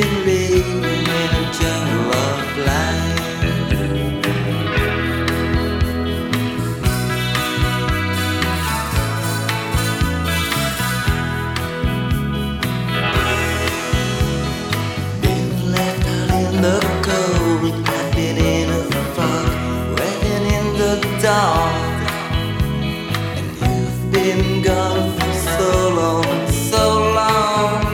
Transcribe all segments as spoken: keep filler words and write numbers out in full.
been living in a jungle of life. Been left out in the cold, I've been in a fog, waiting in the dark. And you've been gone for so long, so long.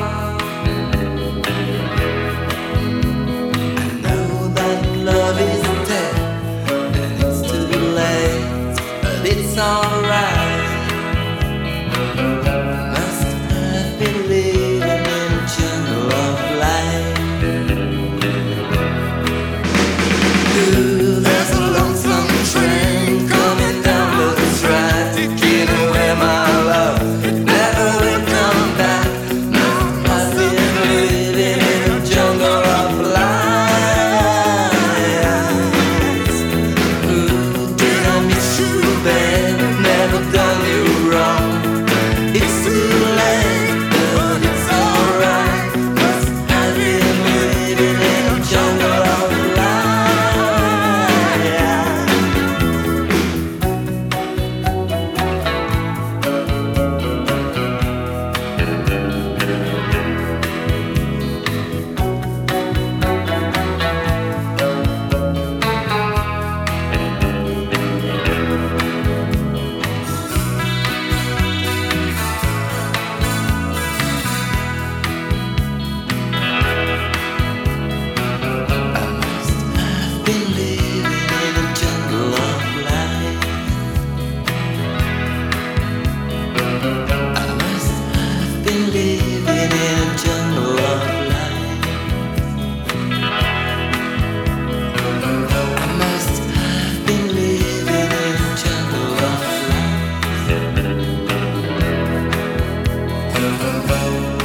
I know that love is dead, and it's too late, but it's alright. Must have been living in a jungle of life. Ooh, there's a lonesome train coming down the track, taking away my love. It never will come back. Must have been living in a jungle of life. Ooh, did I miss you, babe? Never done you wrong. It's too late, but it's alright. Must have been living in a jungle of life. Been living in a jungle of life. I must have been living in a jungle of life. I must have been living in a jungle of life.